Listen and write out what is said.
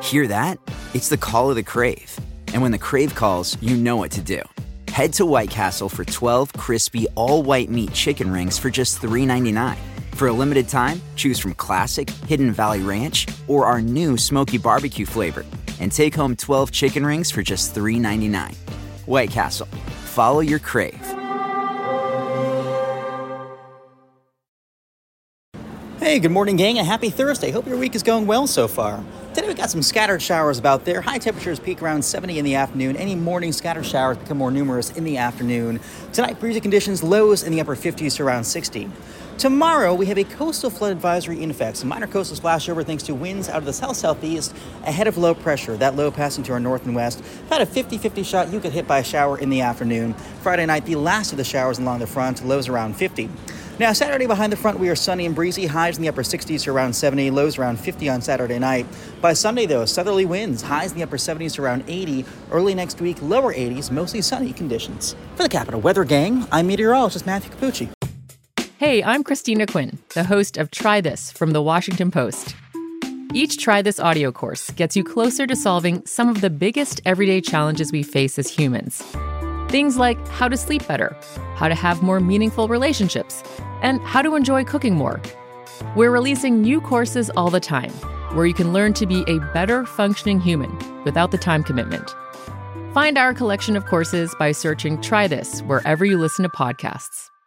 Hear that? It's the call of the Crave. And when the Crave calls, you know what to do. Head to White Castle for 12 crispy, all-white meat chicken rings for just $3.99. For a limited time, choose from Classic, Hidden Valley Ranch, or our new Smoky Barbecue flavor. And take home 12 chicken rings for just $3.99. White Castle. Follow your crave. Hey, good morning, gang, and happy Thursday. Hope your week is going well so far. Today we got some scattered showers about there. High temperatures peak around 70 in the afternoon. Any morning scattered showers become more numerous in the afternoon. Tonight, breezy conditions, lows in the upper 50s to around 60. Tomorrow, we have a coastal flood advisory in effect. Some minor coastal splashover thanks to winds out of the south-southeast ahead of low pressure. That low passing to our north and west. About a 50-50 shot you could hit by a shower in the afternoon. Friday night, the last of the showers along the front, lows around 50. Now, Saturday behind the front, we are sunny and breezy. Highs in the upper 60s to around 70, lows around 50 on Saturday night. By Sunday, though, southerly winds, highs in the upper 70s to around 80. Early next week, lower 80s, mostly sunny conditions. For the Capital Weather Gang, I'm meteorologist Matthew Capucci. Hey, I'm Christina Quinn, the host of Try This from The Washington Post. Each Try This audio course gets you closer to solving some of the biggest everyday challenges we face as humans. Things like how to sleep better, how to have more meaningful relationships, and how to enjoy cooking more. We're releasing new courses all the time, where you can learn to be a better functioning human without the time commitment. Find our collection of courses by searching Try This wherever you listen to podcasts.